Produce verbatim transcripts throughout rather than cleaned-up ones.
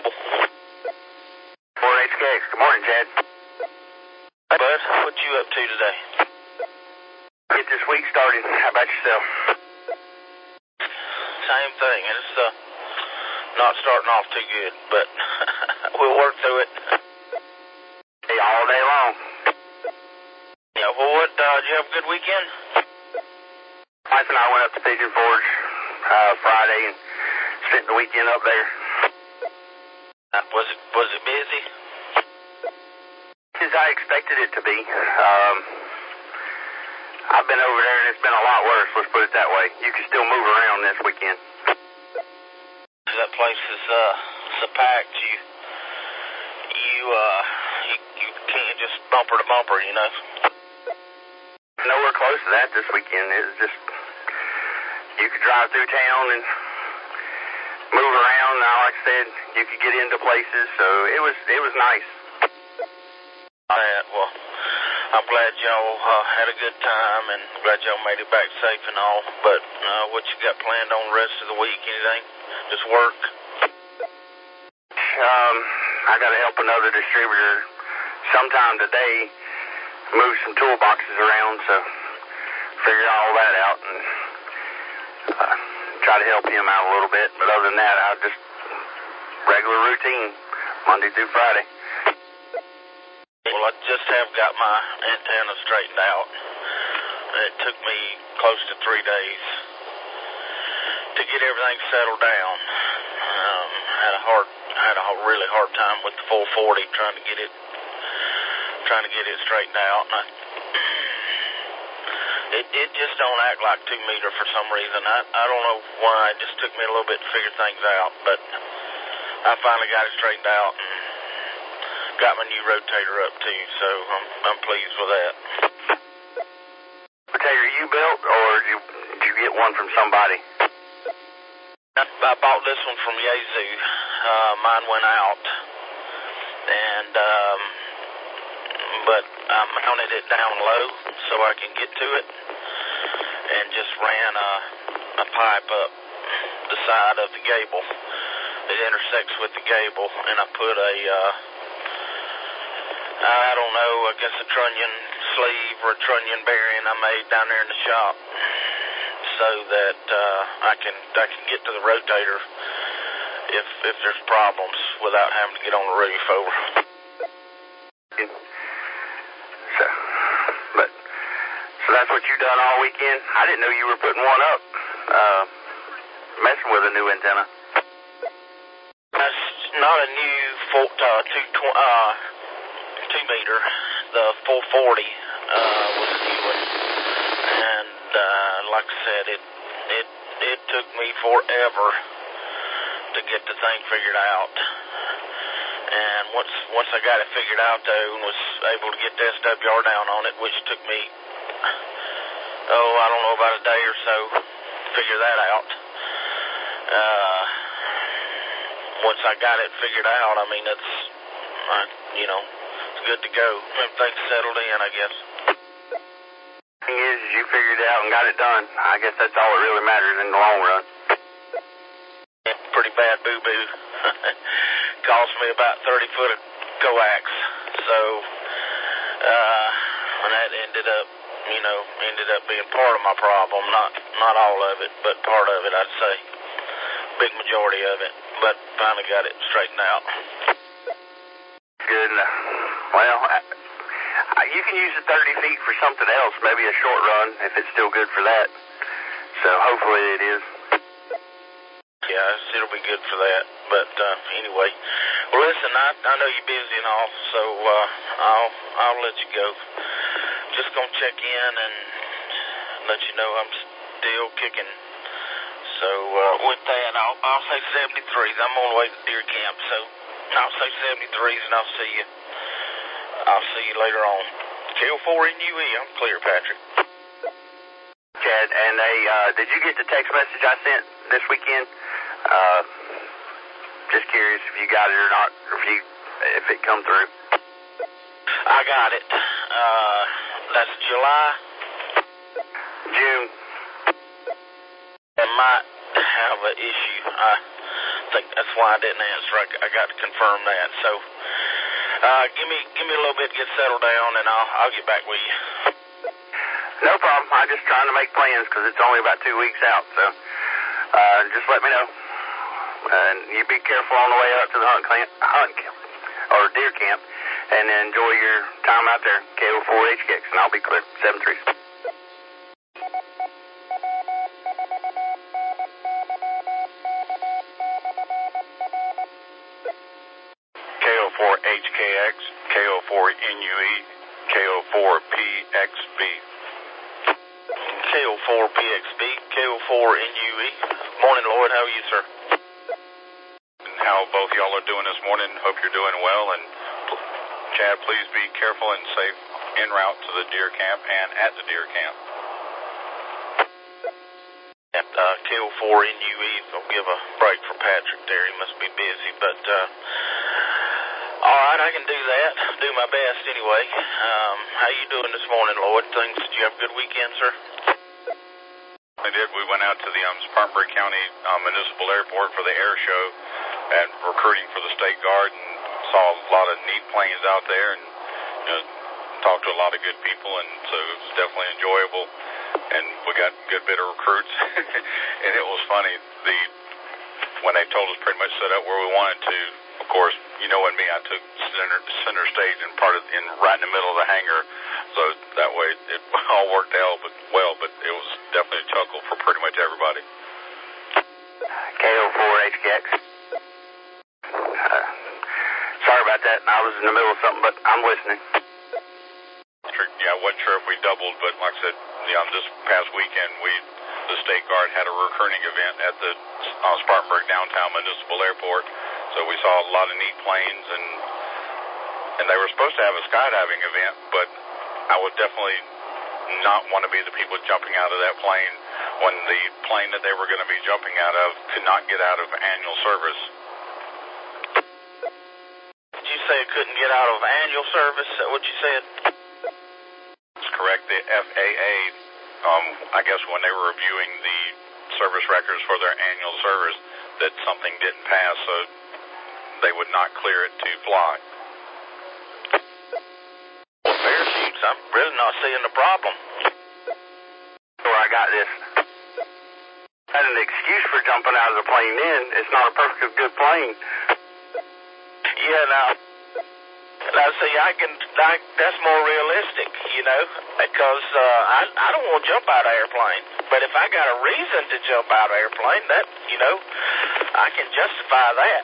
available. four H K X. Good morning, Chad. Hey, bud. What you up to today? Get this week started. How about yourself? Same thing. It's uh, not starting off too good, but we'll work through it. Hey, all day long. Yeah, well, what, uh, did you have a good weekend? Wife and I went up to Pigeon Forge uh, Friday and spent the weekend up there. Uh, was it was it busy? As I expected it to be. Um, I've been over there and it's been a lot worse, let's put it that way. You can still move around this weekend. That place is uh, so packed, you, you, uh, you, you can't just bumper to bumper, you know? Nowhere close to that this weekend. It was just, you could drive through town and move around. Now, like I said, you could get into places, so it was it was nice. All right, well, I'm glad y'all uh, had a good time and glad y'all made it back safe and all, but uh, what you got planned on the rest of the week, anything? Just work? Um, I got to help another distributor sometime today move some toolboxes around, so figure all that out and uh, try to help him out a little bit. But other than that, I just regular routine, Monday through Friday. Well, I just have got my antenna straightened out. It took me close to three days to get everything settled down. Um, had a hard, had a really hard time with the full forty trying to get it, trying to get it straightened out. And I, it it just don't act like two meter for some reason. I I don't know why. It just took me a little bit to figure things out, but I finally got it straightened out and got my new rotator up too. So I'm I'm pleased with that. Rotator you built, or did you, did you get one from somebody? I, I bought this one from Yaesu. Uh, mine went out, and um, but I mounted it down low so I can get to it, and just ran a, a pipe up the side of the gable. It intersects with the gable, and I put a, uh, I don't know, I guess a trunnion sleeve or a trunnion bearing I made down there in the shop, so that uh, I can I can get to the rotator if if there's problems without having to get on the roof over. So, but so that's what you done all weekend? I didn't know you were putting one up, uh, messing with a new antenna. That's not a new full uh, two uh two meter. The full forty uh, was a new one, and uh, like I said, it it it took me forever to get the thing figured out. And once once I got it figured out though, and was able to get the S W R down on it, which took me oh I don't know about a day or so to figure that out. Uh, once I got it figured out, I mean it's I, you know it's good to go. Everything's settled in, I guess. Thing is, is you figured it out and got it done. I guess that's all that really matters in the long run. Yeah, pretty bad boo-boo. Cost me about thirty foot of coax. So, uh, and that ended up, you know, ended up being part of my problem. Not, not all of it, but part of it, I'd say. Big majority of it. But finally got it straightened out. Good. Well, I, I, you can use the thirty feet for something else, maybe a short run, if it's still good for that. So hopefully it is. Yeah, it'll be good for that. But uh, anyway, well, listen, I I know you're busy and all, so uh, I'll I'll let you go. Just gonna check in and let you know I'm still kicking. So uh, with that, I'll I'll say seventy-threes. I'm on the way to deer camp, so I'll say seventy-threes, and I'll see you. I'll see you later on. K O four N U E. I'm clear, Patrick. Chad, and hey, uh, did you get the text message I sent this weekend? Uh, just curious if you got it or not, or if you if it come through. I got it. Uh, that's July. June. I might have an issue. I think that's why I didn't answer. I, I got to confirm that. So, uh, give me give me a little bit to get settled down, and I'll I'll get back with you. No problem. I'm just trying to make plans because it's only about two weeks out. So, uh, just let me know. And you be careful on the way up to the hunt camp, hunt camp, or deer camp, and enjoy your time out there. K O four H K X, and I'll be clear. Seven three. K O four H K X, K O four N U E, K O four P X B. K O four P X B, K O four N U E. Morning, Lloyd. How are you, sir? How both y'all are doing this morning. Hope you're doing well. And Chad, please be careful and safe en route to the deer camp and at the deer camp. At uh, K O four N U E, I'll give a break for Patrick there. He must be busy, but uh, all right, I can do that. Do my best anyway. Um, how you doing this morning, Lloyd? Things? Did you have a good weekend, sir? I did. We went out to the um, Spartanburg County um, Municipal Airport for the air show and recruiting for the State Guard, and saw a lot of neat planes out there, and you know, talked to a lot of good people, and so it was definitely enjoyable. And we got a good bit of recruits, and it was funny. The when they told us pretty much set up where we wanted to. Of course, you know, and me, I took center center stage and part of in right in the middle of the hangar, so that way it all worked out but well. But it was definitely a chuckle for pretty much everybody. K O four H K X. Uh, sorry about that. I was in the middle of something, but I'm listening. Yeah, I wasn't sure if we doubled, but like I said, you know, this past weekend, we the State Guard had a recruiting event at the uh, Spartanburg Downtown Municipal Airport. So we saw a lot of neat planes, and and they were supposed to have a skydiving event, but I would definitely not want to be the people jumping out of that plane when the plane that they were going to be jumping out of could not get out of annual service. Did you say it couldn't get out of annual service? Is that what you said? That's correct. The F A A, um, I guess when they were reviewing the service records for their annual service, that something didn't pass, so they would not clear it to fly. Well, parachutes, I'm really not seeing the problem. Where I got this. I had an excuse for jumping out of the plane then. It's not a perfectly good plane. Yeah, now, now see, I can, I, that's more realistic, you know, because uh, I, I don't want to jump out of airplane. But if I got a reason to jump out of airplane, that, you know, I can justify that.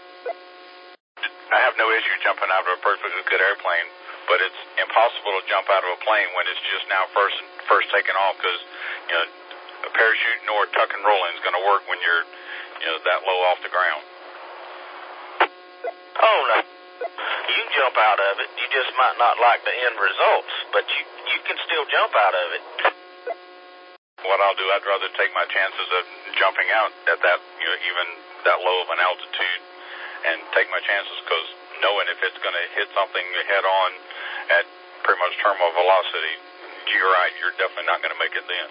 I have no issue jumping out of a perfectly good airplane, but it's impossible to jump out of a plane when it's just now first first taking off, because you know a parachute nor tuck and rolling is going to work when you're you know that low off the ground. Oh no, you can jump out of it. You just might not like the end results, but you you can still jump out of it. What I'll do, I'd rather take my chances of jumping out at that you know even that low of an altitude, and take my chances, because knowing if it's going to hit something head on at pretty much terminal velocity, you're right, you're definitely not going to make it then.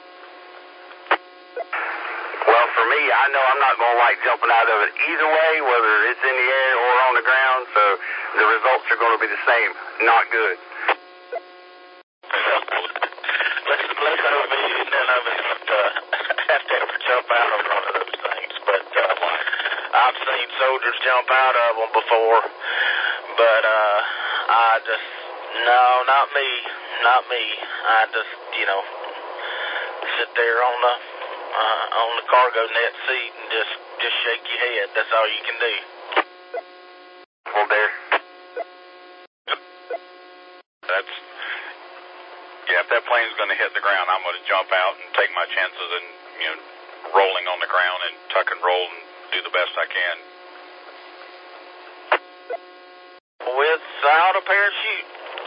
Well, for me, I know I'm not going to like jumping out of it either way, whether it's in the air or on the ground, so the results are going to be the same. Not good. let's let's hope none of us uh, have to ever jump out of one of those things, but uh, I've seen soldiers jump out of them before, but uh, I just, no, not me, not me. I just, you know, sit there on the uh, on the cargo net seat and just just shake your head. That's all you can do. Well, there. That's yeah. If that plane's going to hit the ground, I'm going to jump out and take my chances, and you know, rolling on the ground and tuck and roll and do the best I can. Without a parachute?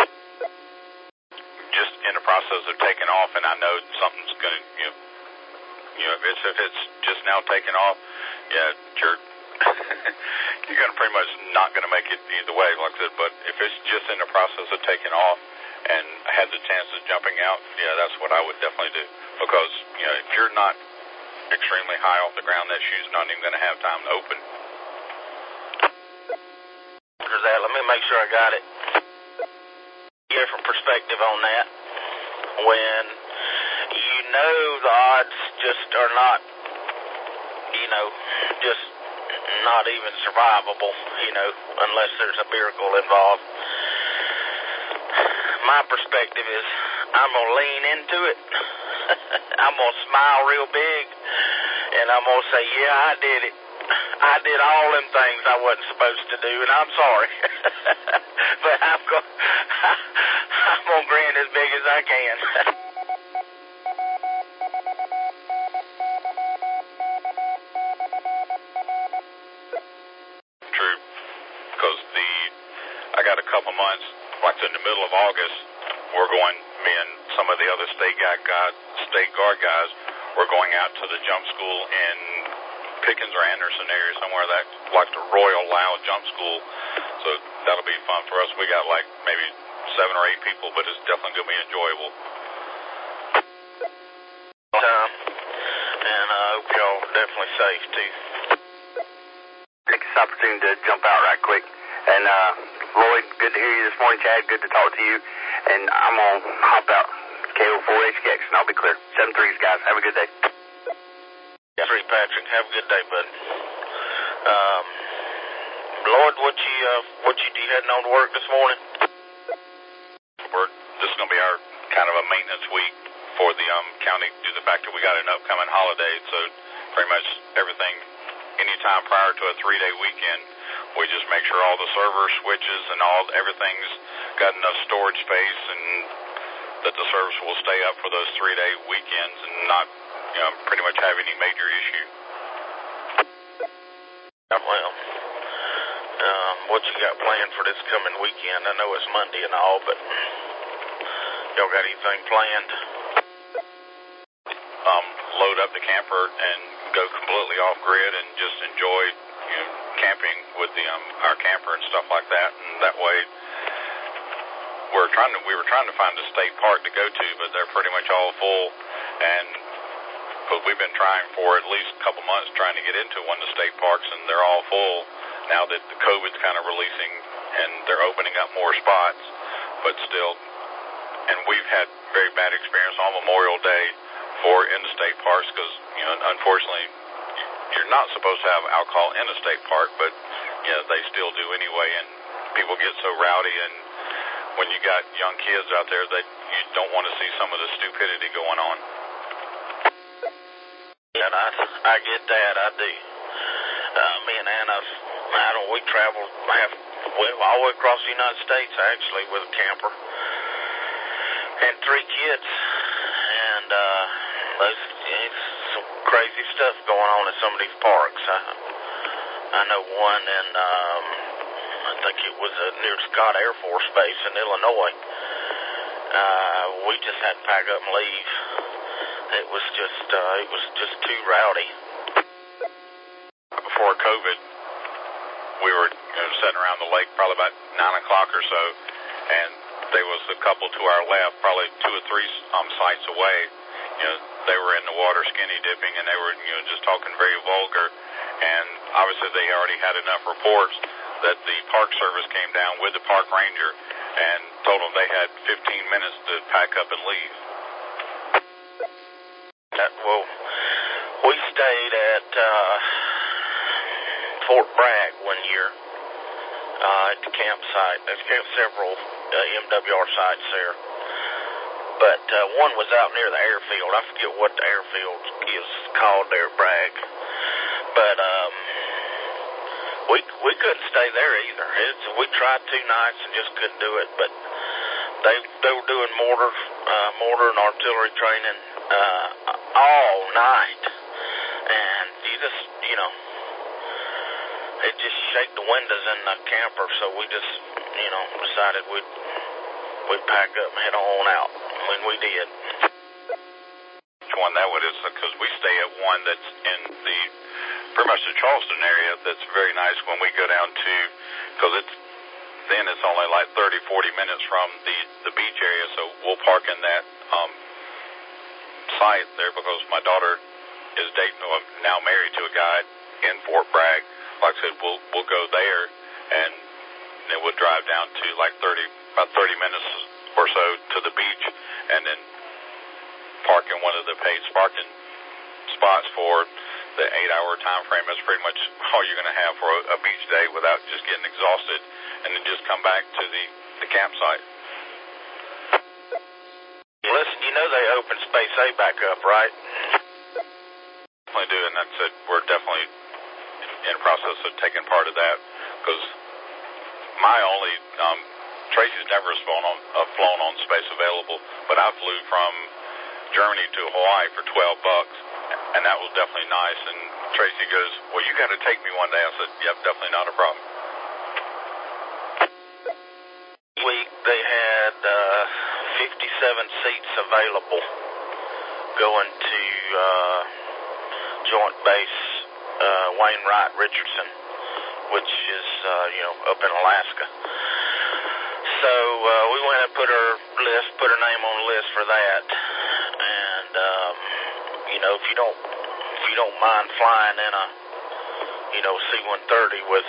Just in the process of taking off, and I know something's going to, you know, you know, if it's, if it's just now taking off, yeah, you're, you're going to pretty much not going to make it either way, like I said, but if it's just in the process of taking off and I had the chance of jumping out, yeah, that's what I would definitely do, because, you know, if you're not extremely high off the ground, that shoe's not even going to have time to open. that? Let me make sure I got it. Different perspective on that. When you know the odds just are not, you know, just not even survivable, you know, unless there's a miracle involved. My perspective is I'm going to lean into it. I'm going to smile real big, and I'm going to say, yeah, I did it. I did all them things I wasn't supposed to do, and I'm sorry. But I'm going I'm going to grin as big as I can. True, because the I got a couple months, like in the middle of August, we're going, me and some of the other state guy guys, state guard guys, we're going out to the jump school in Pickens or Anderson area somewhere, that like the Royal Loud Jump School. So that'll be fun for us. We got like maybe seven or eight people, but it's definitely going to be enjoyable. Time, and I uh, hope y'all are definitely safe too. Take this opportunity to jump out right quick. And uh, Lloyd, good to hear you this morning. Chad, good to talk to you. And I'm going to hop out. K O four H K X, and I'll be clear. seven threes, guys. Have a good day. Yeah, three, Patrick. Have a good day, bud. Um, Lloyd, what you, uh, what you, you heading on to work this morning? We're, this is going to be our kind of a maintenance week for the um, county due to the fact that we got an upcoming holiday. So pretty much everything, anytime prior to a three-day weekend, we just make sure all the server switches and all everything's got enough storage space and that the service will stay up for those three-day weekends and not, you know, pretty much have any major issue. Well, um, what you got planned for this coming weekend? I know it's Monday and all, but y'all got anything planned? Um, load up the camper and go completely off grid and just enjoy, you know, camping with the um, our camper and stuff like that. And that way, we're trying to we were trying to find a state park to go to, but they're pretty much all full. And because we've been trying for at least a couple months trying to get into one of the state parks, and they're all full now that the COVID's kind of releasing and they're opening up more spots. But still, and we've had very bad experience on Memorial Day for in the state parks because, you know, unfortunately, you're not supposed to have alcohol in a state park, but, you know, they still do anyway, and people get so rowdy, and when you got young kids out there, that you don't want to see some of the stupidity going on. And I, I get that, I do. Uh, me and Anna, I don't, we traveled half, well, all the way across the United States, actually, with a camper. And three kids, and uh, there's, there's some crazy stuff going on in some of these parks. I, I know one in, um, I think it was uh, near Scott Air Force Base in Illinois. Uh, we just had to pack up and leave. It was just, uh, it was just too rowdy. Before COVID, we were, you know, sitting around the lake probably about nine o'clock or so, and there was a couple to our left, probably two or three um, sites away. You know, they were in the water skinny dipping, and they were, you know, just talking very vulgar. And obviously, they already had enough reports that the Park Service came down with the park ranger and told them they had fifteen minutes to pack up and leave. That, well, we stayed at uh, Fort Bragg one year uh, at the campsite. There's several uh, M W R sites there, but uh, one was out near the airfield. I forget what the airfield is called there, Bragg. But um, we we couldn't stay there either. It's, we tried two nights and just couldn't do it. But they they were doing mortar uh, mortar and artillery training uh, all night, and you just you know it just shake the windows in the camper. So we just you know decided we'd we'd pack up and head on out. When we did. Which one that one is? Because we stay at one that's in the pretty much the Charleston area. That's very nice when we go down to, because it's then it's only like thirty, forty minutes from the, the beach area, so we'll park in that um, site there because my daughter is dating, well, now married to a guy in Fort Bragg. Like I said, we'll we'll go there, and then we'll drive down to like thirty, about thirty minutes or so to the beach, and then park in one of the paid parking spots for the eight-hour time frame. That's pretty much all you're going to have for a, a beach day without just getting exhausted, and then just come back to the, the campsite. Listen, you know they open Space A back up, right? Definitely do, and that's it. We're definitely in the process of taking part of that, because my only, um, Tracy's never flown on, uh, flown on Space Available, but I flew from Germany to Hawaii for twelve bucks, and that was definitely nice. And Tracy goes, well, you got to take me one day. I said, yep, definitely not a problem. Week they had uh, fifty-seven seats available going to uh, Joint Base uh, Wainwright Richardson, which is uh, you know up in Alaska. So uh, we went and put her list, put her name on the list for that. And um, you know, if you don't, if you don't mind flying in a, you know, C one thirty with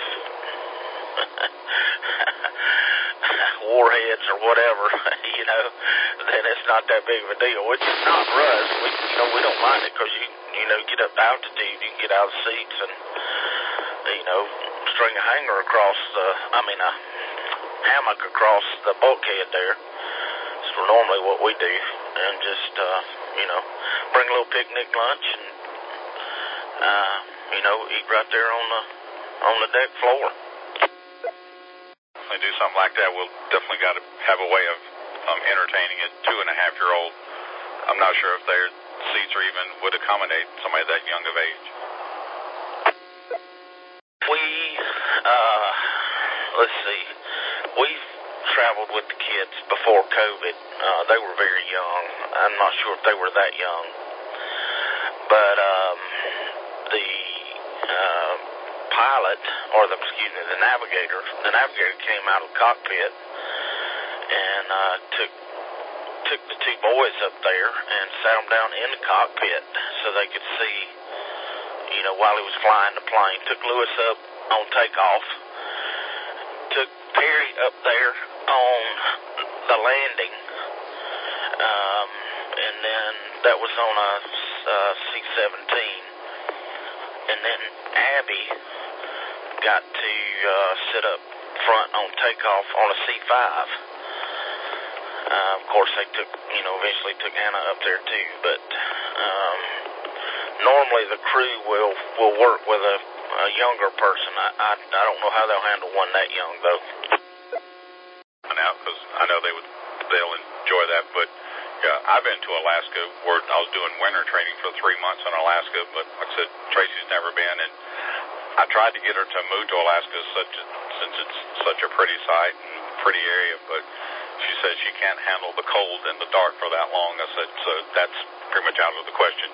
warheads or whatever, you know, then it's not that big of a deal. Which is not for us. We, you know, we don't mind it because you, you know, get up to altitude, you can get out of the seats and, you know, string a hanger across the, I mean, a hammock across the bulkhead there. It's normally what we do, and just, uh, you know, bring a little picnic lunch and, uh, you know, eat right there on the on the deck floor. If we do something like that, we'll definitely got to have a way of um, entertaining a two and a half year old. I'm not sure if their seats or even would accommodate somebody that young of age. We, uh, let's see, we've traveled with the kids before COVID. Uh, they were very young. I'm not sure if they were that young. But um, the uh, pilot, or the, excuse me, the navigator, the navigator came out of the cockpit and uh, took took the two boys up there and sat them down in the cockpit so they could see, you know, while he was flying the plane. Took Lewis up on takeoff. Took Perry up there on the landing. Um, and then that was on a uh, C seventeen. And then Abby got to uh, sit up front on takeoff on a C five. Uh, of course, they took, you know, eventually took Anna up there too. But um, normally the crew will, will work with a, a younger person. I, I I don't know how they'll handle one that young though. Now, because I know they would, they'll enjoy that. But yeah, I've been to Alaska where I was doing winter training for three months in Alaska. But like I said, Tracy's never been, and I tried to get her to move to Alaska such a, since it's such a pretty site and pretty area, but she said she can't handle the cold and the dark for that long. I said, so that's pretty much out of the question.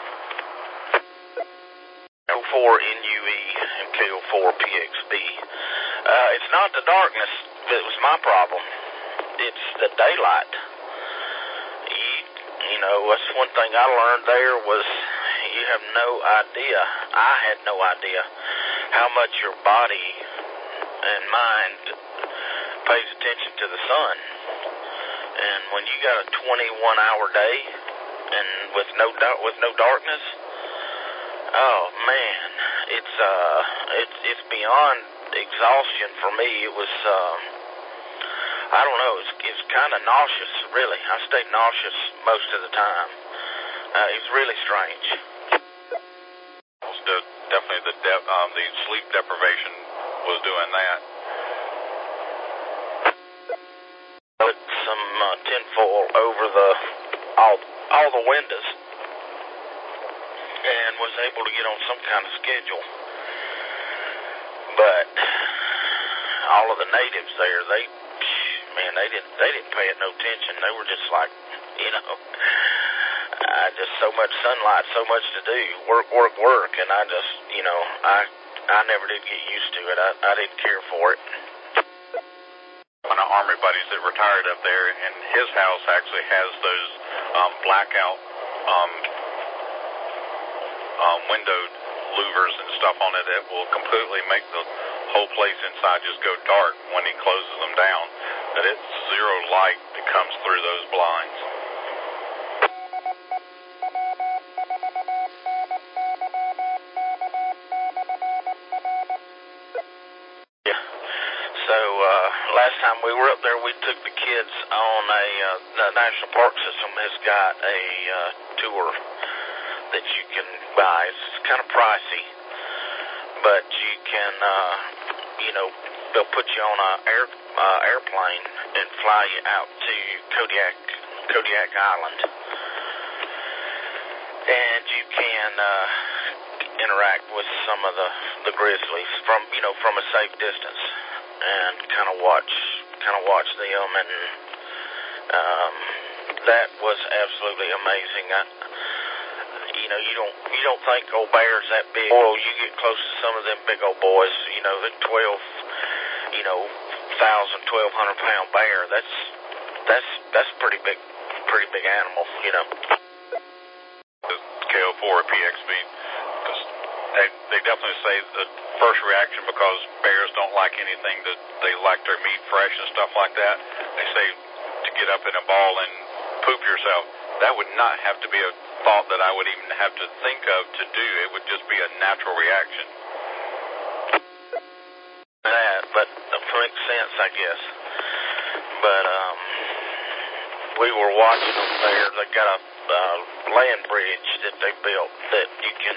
K O four N U E and K O four P X B. Uh, it's not the darkness that was my problem. It's the daylight. You, you know, that's one thing I learned there was you have no idea. I had no idea how much your body and mind pays attention to the sun. And when you got a twenty-one hour day and with no with no darkness, oh man, it's uh it's it's beyond exhaustion for me. It was um I don't know, it's it's kind of nauseous, really. I stayed nauseous most of the time. Uh, it's really strange. Was the, definitely the de- um, the sleep deprivation was doing that. Put some uh, tinfoil over the all all the windows and was able to get on some kind of schedule. But all of the natives there, they man, they didn't they didn't pay it no attention. They were just like, you know, uh, just so much sunlight, so much to do, work, work, work, and I just, you know, I I never did get used to it. I I didn't care for it. One of our Army buddies that retired up there, and his house actually has those um, blackout um, um, window louvers and stuff on it that will completely make the whole place inside just go dark when he closes them down, that it's zero light that comes through those blinds. Yeah. So uh, last time we were up there, we took the kids on a, uh, the National Park System has got a uh, tour that you can buy. It's kind of pricey, but you can, uh, you know, they'll put you on an air, uh, airplane and fly you out to Kodiak, Kodiak Island. And you can uh, interact with some of the, the grizzlies from, you know, from a safe distance and kind of watch, kind of watch them. And um, that was absolutely amazing. I, You know, you don't you don't think old bears that big. Well, you get close to some of them big old boys. You know, the twelve, you know, thousand, twelve hundred pound bear. That's that's that's pretty big, pretty big animal. You know. The K O four or P X V, because they they definitely say the first reaction, because bears don't like anything that they like their meat fresh and stuff like that. They say to get up in a ball and poop yourself. That would not have to be a thought that I would even have to think of to do. It would just be a natural reaction. That, but it makes sense, I guess. But um, we were watching them there. They got a uh, land bridge that they built that you can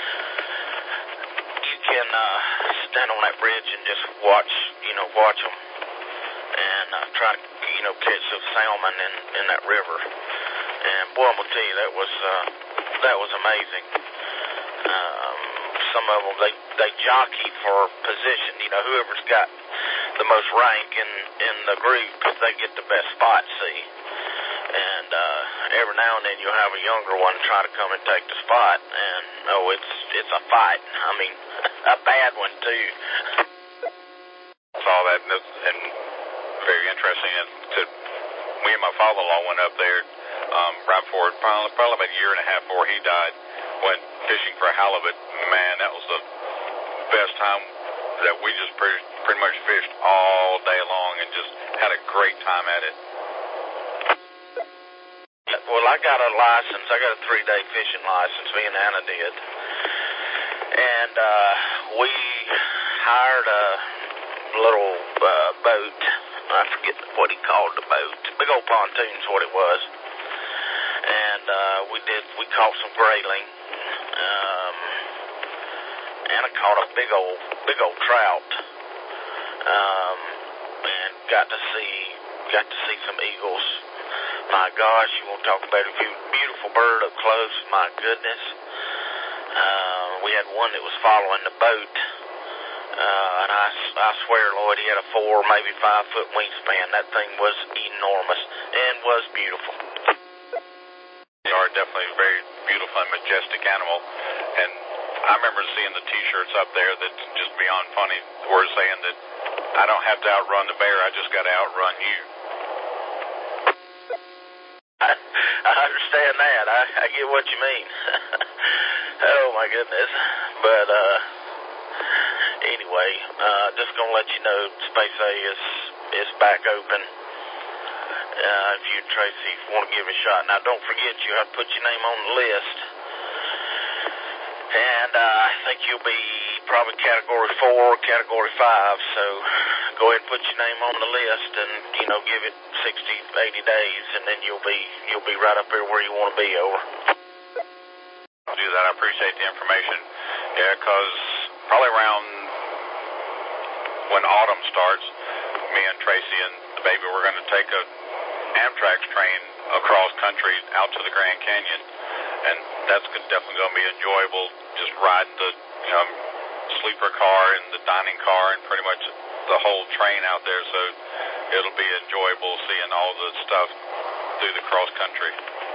you can uh, stand on that bridge and just watch, you know, watch them and uh, try to, you know, catch those salmon in in that river. And boy, I'm gonna tell you, that was uh, that was amazing. Um, some of them they they jockey for position. You know, whoever's got the most rank in in the group, they get the best spot. See, and uh, every now and then you'll have a younger one try to come and take the spot, and oh, it's it's a fight. I mean, a bad one too. Saw that, and, and very interesting. And to, me and my father-in-law went up there. Um, right before, probably, probably about a year and a half before he died, went fishing for halibut. Man, that was the best time that we just pretty, pretty much fished all day long and just had a great time at it. Well, I got a license. I got a three-day fishing license, me and Anna did. And uh, we hired a little uh, boat. I forget what he called the boat. Big old pontoon's what it was. And uh, we did, we caught some grayling. Um, Anna caught a big old, big old trout. Um, and got to see, got to see some eagles. My gosh, you want to talk about a beautiful bird up close? My goodness. Uh, we had one that was following the boat. Uh, and I, I swear, Lloyd, he had a four, maybe five foot wingspan. That thing was enormous and was beautiful. They are definitely a very beautiful and majestic animal. And I remember seeing the T-shirts up there that's just beyond funny. We're saying that I don't have to outrun the bear, I just got to outrun you. I, I understand that. I, I get what you mean. Oh, my goodness. But, uh, anyway, uh, just going to let you know Space A is, is back open. Uh, if you, Tracy, want to give it a shot. Now, don't forget, you have to put your name on the list. And uh, I think you'll be probably Category four, Category five, so go ahead and put your name on the list and, you know, give it sixty, eighty days, and then you'll be you'll be right up there where you want to be, over. I'll do that. I appreciate the information. Yeah, because probably around when autumn starts, me and Tracy and the baby, we're going to take a Amtrak train across country out to the Grand Canyon, and that's definitely going to be enjoyable, just riding the, you know, sleeper car and the dining car and pretty much the whole train out there, so it'll be enjoyable seeing all the stuff through the cross country.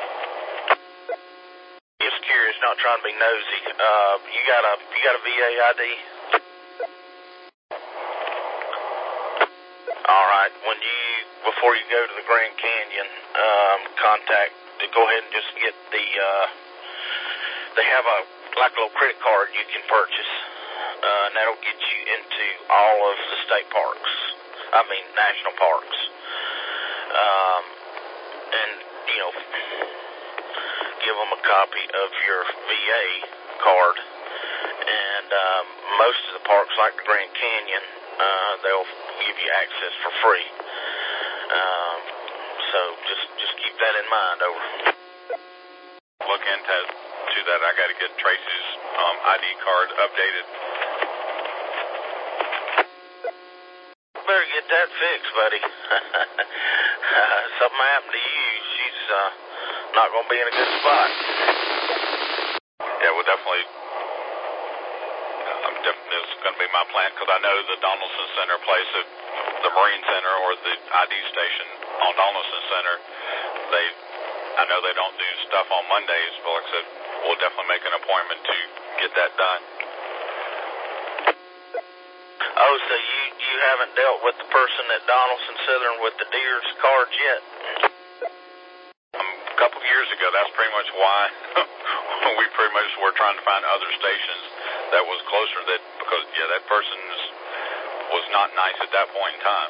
Just curious, not trying to be nosy. Uh, you got a you got a V A I D? All right. When you before you go to the Grand Canyon, um, contact to go ahead and just get the. Uh, they have a like a little credit card you can purchase, uh, and that'll get you into all of the state parks. I mean, national parks. Um, and, you know, give them a copy of your V A card. And um, most of the parks, like the Grand Canyon, uh, they'll give you access for free. Um, so just just keep that in mind. Over. Look into to that. I got to get Tracy's um, I D card updated. Better get that fixed, buddy. uh, something happened to you. She's uh, not going to be in a good spot. Yeah, we'll definitely. I'm definitely it's going to be my plan because I know the Donaldson Center place at the Marine Center or the I D station on Donaldson Center. They, I know they don't do stuff on Mondays, but like I said, we'll definitely make an appointment to get that done. Oh, so you, you haven't dealt with the person at Donaldson Southern with the deer's cards yet? Um, a couple of years ago, that's pretty much why we pretty much were trying to find other stations that was closer. That because yeah, that person is, was not nice at that point in time.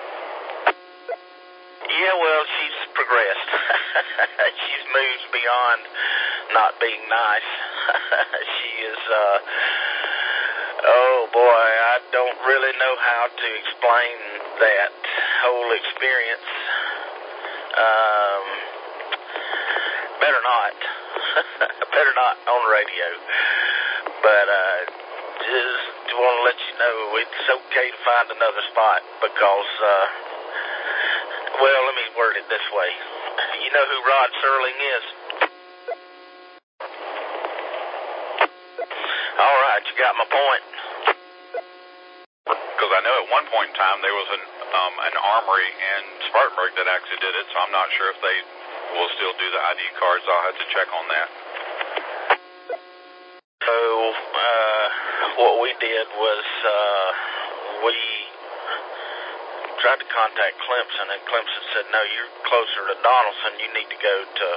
Yeah, well, she's progressed. She's moved beyond not being nice. She is. Uh, Oh boy, I don't really know how to explain that whole experience. Um, better not. Better not on the radio. But uh, just want to let you know it's okay to find another spot because, uh, well, let me word it this way. You know who Rod Serling is? All right, you got my point. Because I know at one point in time there was an um, an armory in Spartanburg that actually did it, so I'm not sure if they will still do the I D cards. I'll have to check on that. So uh, what we did was uh, we tried to contact Clemson, and Clemson said, no, you're closer to Donaldson. You need to go to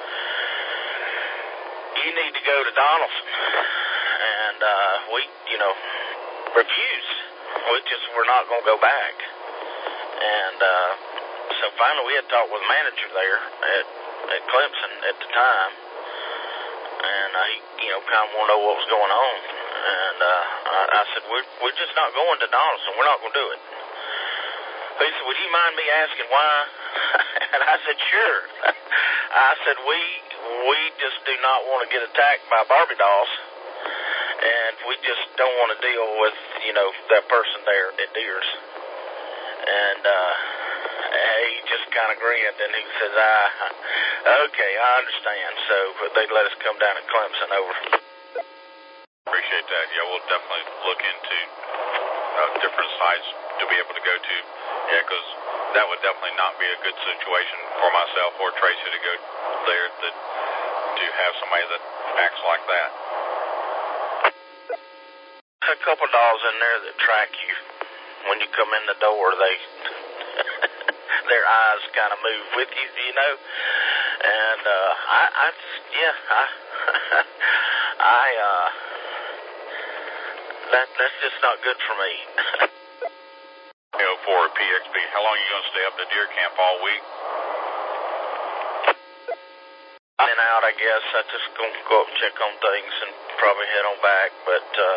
you need to go to Donaldson. And uh, we, you know, refused. We just were not going to go back. And uh, so finally we had talked with the manager there at, at Clemson at the time. And uh, he, you know, kind of wanted to know what was going on. And uh, I, I said, we're, we're just not going to Donaldson. We're not going to do it. He said, would you mind me asking why? And I said, sure. I said, we we just do not want to get attacked by Barbie dolls. And we just don't want to deal with, you know, that person there at Deers. And uh, he just kind of grinned, and he says, ah, okay, I understand. So they let us come down to Clemson. Over. Appreciate that. Yeah, we'll definitely look into uh, different sites to be able to go to. Yeah, because that would definitely not be a good situation for myself or Tracy to go there to, to have somebody that acts like that. A couple dolls in there that track you. When you come in the door, they their eyes kind of move with you, you know. And uh, I, I, yeah, I, I, uh, that that's just not good for me. You know, for P X P, how long are you going to stay up at deer camp all week? In and out, I guess. I just gonna go up and check on things and probably head on back, but. uh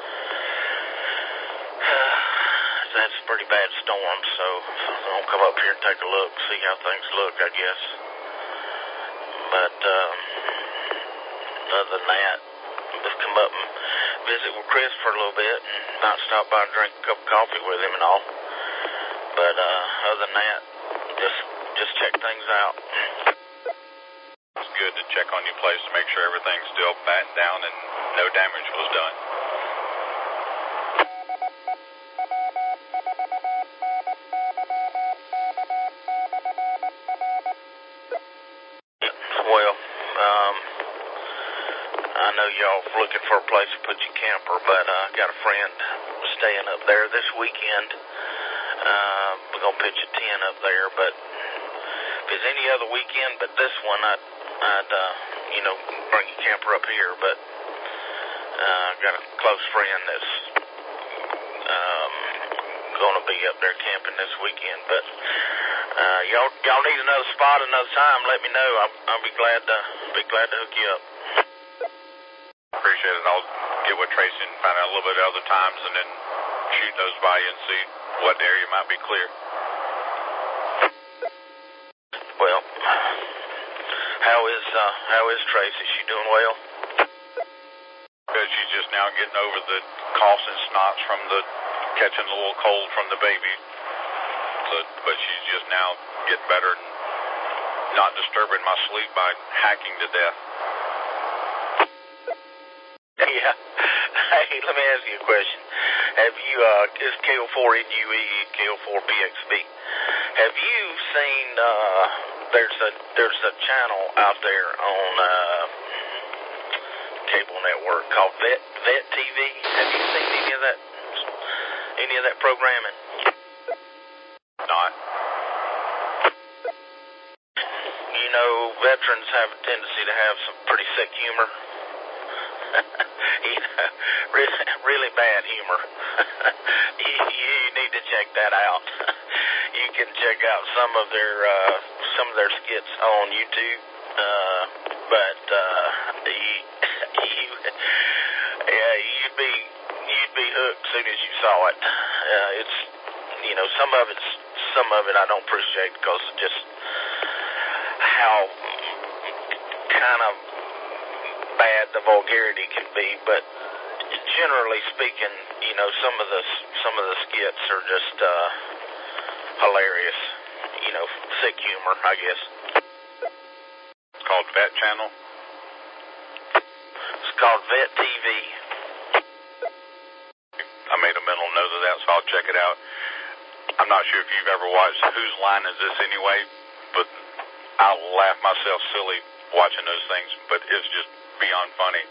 That's a pretty bad storm, so I'll come up here and take a look, see how things look, I guess. But um, other than that, just come up and visit with Chris for a little bit and might stop by and drink a cup of coffee with him and all. But uh, other than that, just just check things out. It's good to check on your place to make sure everything's still battened down and no damage was done. Well, um, I know y'all looking for a place to put your camper, but I uh, got a friend staying up there this weekend. Uh, we're going to pitch a tent up there, but if it's any other weekend but this one, I'd, I'd uh, you know, bring your camper up here. But Uh, got a close friend that's um, going to be up there camping this weekend. But uh, y'all, y'all need another spot another time, let me know. I'll, I'll be glad to be glad to hook you up. Appreciate it. I'll get with Tracy and find out a little bit of other times, and then shoot those by you and see what area might be clear. Well, how is uh, how is Tracy? She doing well? Because she's just now getting over the coughs and snots from the catching a little cold from the baby. So, but she's just now getting better and not disturbing my sleep by hacking to death. Yeah. Hey, let me ask you a question. Have you, uh, it's K O four N U E, K O four P X B. Have you seen, uh, there's a, there's a channel out there on, uh, cable network called Vet, Vet T V. Have you seen any of that, any of that programming? Not. You know, veterans have a tendency to have some pretty sick humor. You know, really, really bad humor. you, you need to check that out. You can check out some of their uh, some of their skits on YouTube. Uh, but uh, you, you, yeah, you'd be you'd be hooked as soon as you saw it. Uh, it's you know some of it's some of it I don't appreciate because of just how kind of bad the vulgarity can be, but generally speaking, you know, some of the some of the skits are just uh, hilarious. You know, sick humor, I guess. It's called Vet Channel. It's called Vet T V. I made a mental note of that, so I'll check it out. I'm not sure if you've ever watched Whose Line Is This Anyway, but I'll laugh myself silly watching those things, but it's just beyond funny.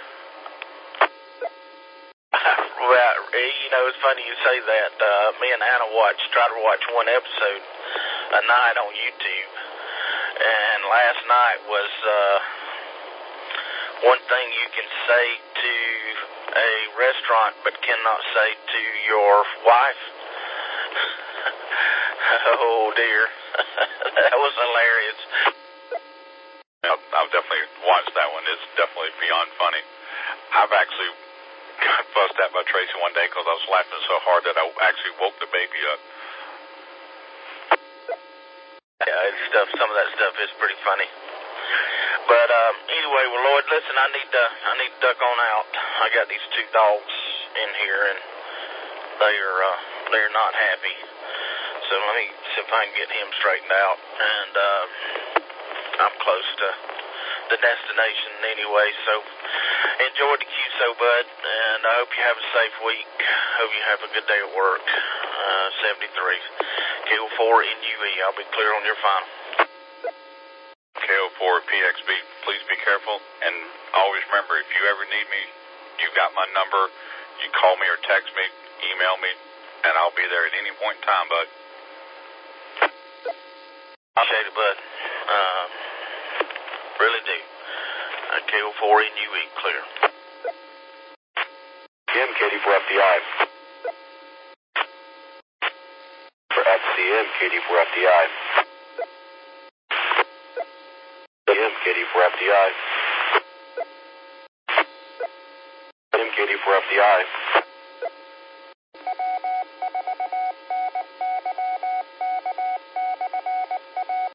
Well, you know, it's funny you say that. Uh, me and Anna watched, tried to watch one episode a night on YouTube, and last night was uh, one thing you can say to a restaurant but cannot say to your wife. Oh, dear. That was hilarious. I'll, I'll definitely watch that one. It's definitely beyond funny. I've actually got fussed at by Tracy one day because I was laughing so hard that I actually woke the baby up. Yeah, it's stuff. Some of that stuff is pretty funny. But um, anyway, well, Lloyd, listen, I need to I need to duck on out. I got these two dogs in here, and they are uh, they are not happy. So let me see if I can get him straightened out. And uh, I'm close to the destination anyway. So enjoy the Q S O, bud, and I hope you have a safe week. Hope you have a good day at work. Uh, seventy-three, K O four N U E. I'll be clear on your final. K O four P X B, please be careful, and always remember, if you ever need me, you got my number. You call me or text me, email me, and I'll be there at any point in time, bud. Appreciate it, bud. Um, really do. Uh, K O four N U E, clear. M K D four F D I. For F C M, K D four F D I. M K D four F D I. M K D four F D I.